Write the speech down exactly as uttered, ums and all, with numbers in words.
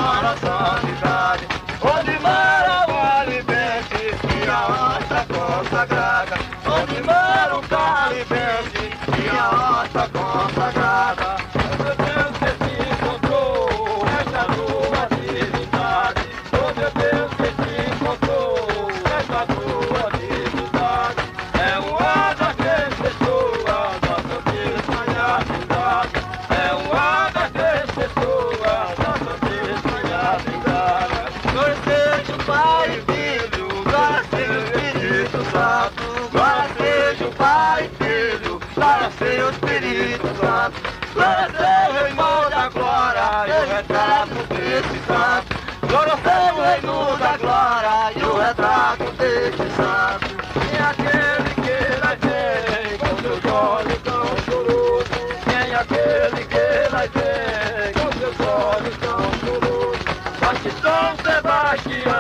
para a santidade, onde mora o alibense e a rocha consagrada, onde mora o calibense e a rocha consagrada. Meu Deus, que se encontrou esta tua divindade, oh meu Deus, que se encontrou esta tua divindade. É um asa que pessoa da Santíssima Trindade, é um asa que pessoa da Santíssima Trindade. Glória seja o Pai e Filho, glória seja o Espírito Santo, glória seja o Pai e Filho, glória seja o Espírito Santo, glória seja o irmão da glória e o retrato desse santo, glória seja o reino da glória e o retrato desse santo. E aquele que lá vem com seus olhos tão chorosos, quem é aquele que lá vem com seus olhos tão chorosos? Bate São Sebastião.